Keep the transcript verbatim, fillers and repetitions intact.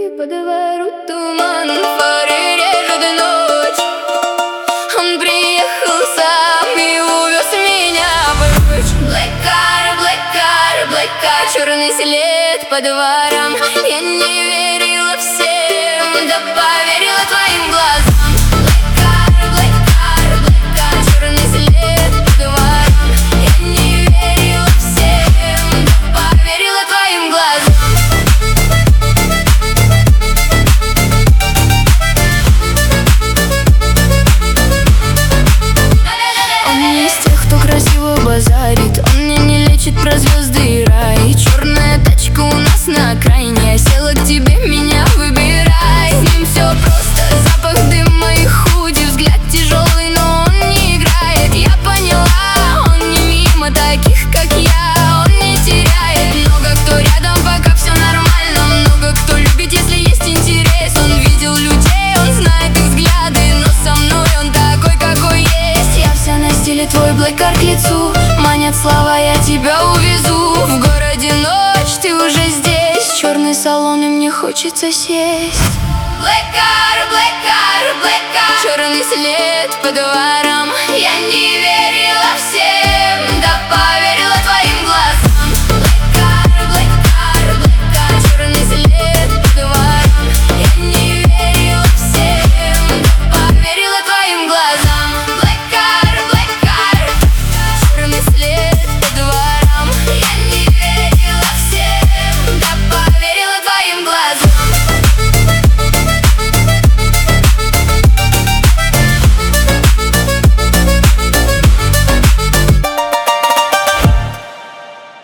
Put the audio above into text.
По двору туман, фары режет ночь. Он приехал сам и увез меня прочь. Black car, black car, black car, черный след по дворам. Я не верила всем, да поверила твоим глазам. Black car, black car, black car, черный след по дворам. Я не верила всем, да поверила твоим глазам. Красиво базарит, он меня не лечит про звезды и рай. Черная тачка у нас на окраине, я села к тебе, меня выбирай. С ним все просто, запах дыма и худи, взгляд тяжелый, но он не играет. Я поняла, он не мимо таких, как я, он не теряет. Много кто рядом, пока все нормально, много кто любит, если есть интерес. Он видел людей, он знает их взгляды, но со мной он такой, какой есть. Я вся на стиле, твой black car к лицу, манят слова, я тебя увезу. В городе ночь, ты уже здесь, черный салон, и мне хочется сесть. Black car, black car, black car, черный след по дворам. Я не верю